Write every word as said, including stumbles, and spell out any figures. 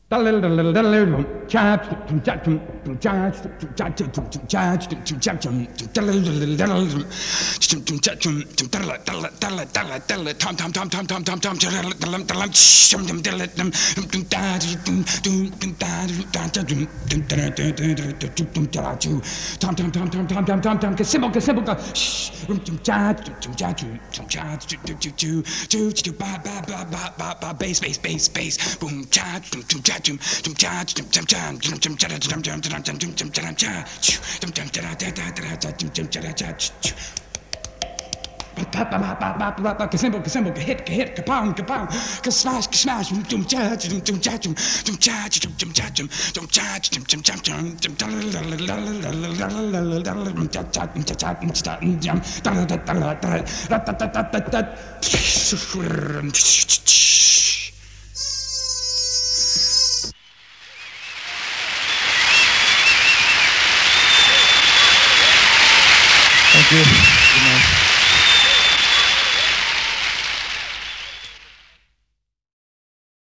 Bass, bass, bass, bass, boom, cha, dum, dum, cha, dum, dum, cha, dum, dum, cha, dum, dum, cha, dum, dum, dum, dum, dum, dum, cha, cha, dum, dum, cha, da, da, da, da, dum, dum, cha, da, cha, ch, que symbol, que symbol, que hit, que hit, que pound, que pound, que smash, que smash, dum cha, dum dum cha, dum dum cha, dum dum cha, dum dum cha, dum dum cha, dum dum cha, dum cha, cha, dum cha, dum jam, da da da da da da da da da da. Thank you.